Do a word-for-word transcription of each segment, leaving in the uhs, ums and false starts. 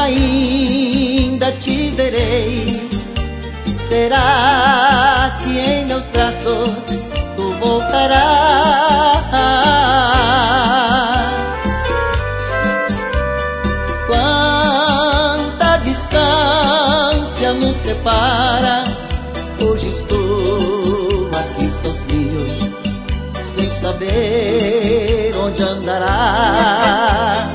ainda te verei. Será que em meus braços tu voltarás? Quanta distância nos separa. Hoje estou aqui sozinho, sem saber onde andarás.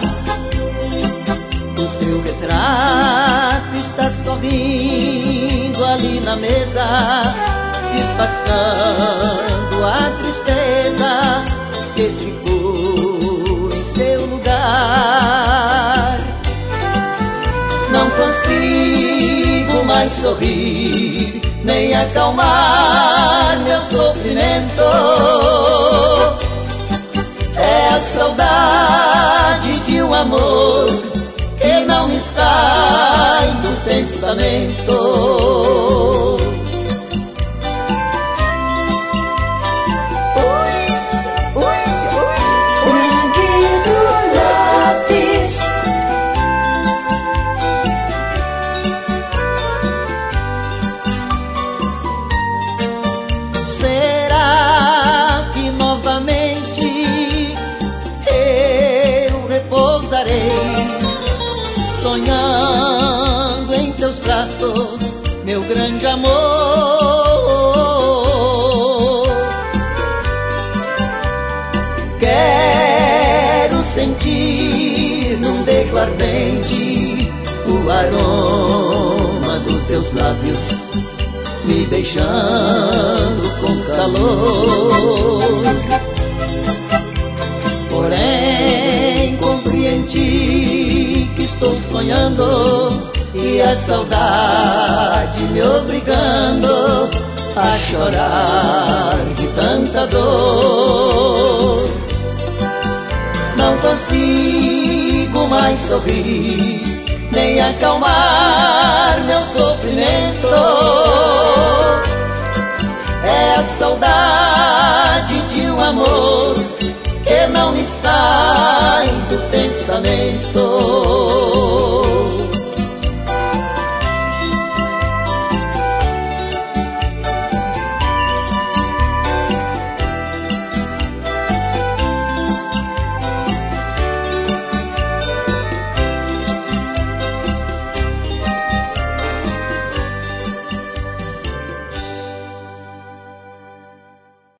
O teu retrato está sorrindo ali na mesa, disfarçando a tristeza que ficou em seu lugar. Não consigo mais sorrir, nem acalmar meu sofrimento. É a saudade de um amor que não me sai do pensamento. Sonhando em teus braços, meu grande amor. Quero sentir num beijo ardente o aroma dos teus lábios, me beijando com calor. Porém compreendi que estou sonhando e a saudade me obrigando a chorar de tanta dor. Não consigo mais sorrir, nem acalmar meu sofrimento. É a saudade de um amor que não me sai do pensamento.